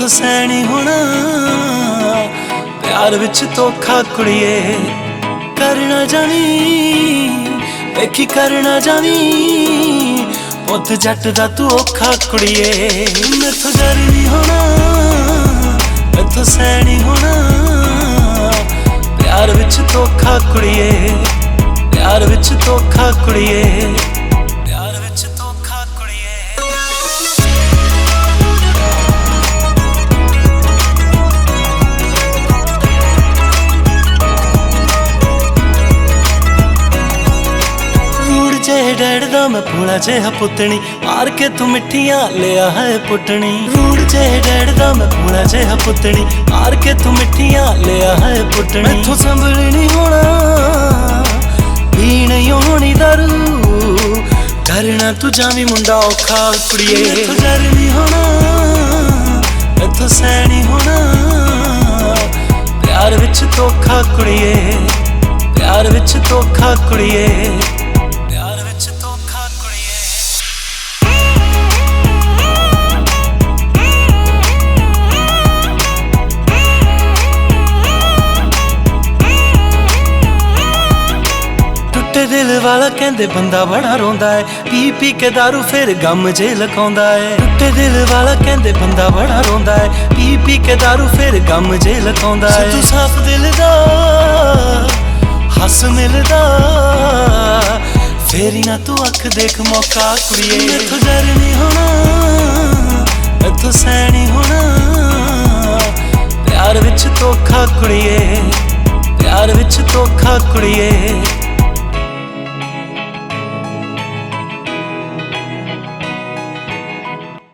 ਮੈਥੋਂ ਸਹਿ ਨੀ ਹੋਣਾ ਪਿਆਰ ਵਿੱਚ ਧੋਖਾ ਕੁੜੀਏ। ਕਰਨਾ ਜਾਵੀਂ ਵੇਖੀ ਕਰਨਾ ਜਾਵੀਂ ਪੁੱਤ ਜੱਟ ਦਾ ਤੂੰ ਔਖਾ ਕੁੜੀਏ। ਮੈਥੋਂ ਡਰ ਨੀ ਹੋਣਾ ਮੈਥੋਂ ਸਹਿ ਨੀ ਹੋਣਾ ਪਿਆਰ ਵਿੱਚ ਧੋਖਾ ਕੁੜੀਏ। ਪਿਆਰ ਵਿੱਚ ਧੋਖਾ ਕੁੜੀਏ। ਪਿਆਰ ਵਿੱਚ ਧੋਖਾ ਕੁੜੀਏ। ਜੇ ਡੈਡਦਾ ਮੈਂ ਭੋਲਾ ਜਿਹਾ ਪੁੱਤਣੀ ਮਾਰ ਕੇ ਤੂੰ ਮਿੱਠੀਆਂ ਲਿਆ ਹੈ ਪੁੱਟਣੀ। ਰੂੜ ਜੇ ਡੈਡਦਾ ਮੈਂ ਭੋਲਾ ਜਿਹਾ ਪੁੱਤਣੀ ਮਾਰ ਕੇ ਤੂੰ ਮਿੱਠੀਆਂ ਲਿਆ ਹੈ ਪੁੱਟਣੀ। ਮੈਥੋਂ ਸੰਭਲ ਨਹੀਂ ਹੋਣਾ ਪੀ ਨਹੀਂ ਹੋਣੀ ਦਾਰੂ ਕਰਨਾ ਤੂੰ ਜਾਵੀਂ ਮੁੰਡਾ ਔਖਾ ਕੁੜੀਏ। ਮੈਥੋਂ ਡਰ ਨਹੀਂ ਹੋਣਾ ਮੈਥੋਂ ਸਹਿ ਨਹੀਂ ਹੋਣਾ ਪਿਆਰ ਵਿੱਚ ਧੋਖਾ ਕੁੜੀਏ। ਪਿਆਰ ਵਿੱਚ ਧੋਖਾ ਕੁੜੀਏ। ਦਿਲ ਵਾਲਾ ਕਹਿੰਦੇ ਬੰਦਾ ਬੜਾ ਰੋਂਦਾ ਏ ਪੀ ਪੀ ਕੇ ਦਾਰੂ ਫਿਰ ਗਮ ਜੇ ਲਕਾਉਂਦਾ ਏ। ਟੁੱਟੇ ਦਿਲ ਵਾਲਾ ਕਹਿੰਦੇ ਬੰਦਾ ਬੜਾ ਰੋਂਦਾ ਏ ਪੀ ਪੀ ਕੇ ਦਾਰੂ ਫਿਰ ਗਮ ਜੇ ਲਕਾਉਂਦਾ ਏ। ਤੂੰ ਸਾਫ ਦਿਲ ਦਾ ਹੱਸ ਮਿਲਦਾ ਫੇਰੀ ਨਾ ਤੂੰ ਅੱਖ ਦੇਖ ਮੌਕਾ ਕੁੜੀਏ। ਮੈਥੋਂ ਡਰ ਨਹੀਂ ਹੋਣਾ ਮੈਥੋਂ ਸਹਿ ਨਹੀਂ ਹੋਣਾ ਪਿਆਰ ਵਿੱਚ ਧੋਖਾ ਕੁੜੀਏ। ਪਿਆਰ ਵਿੱਚ ਧੋਖਾ ਕੁੜੀਏ।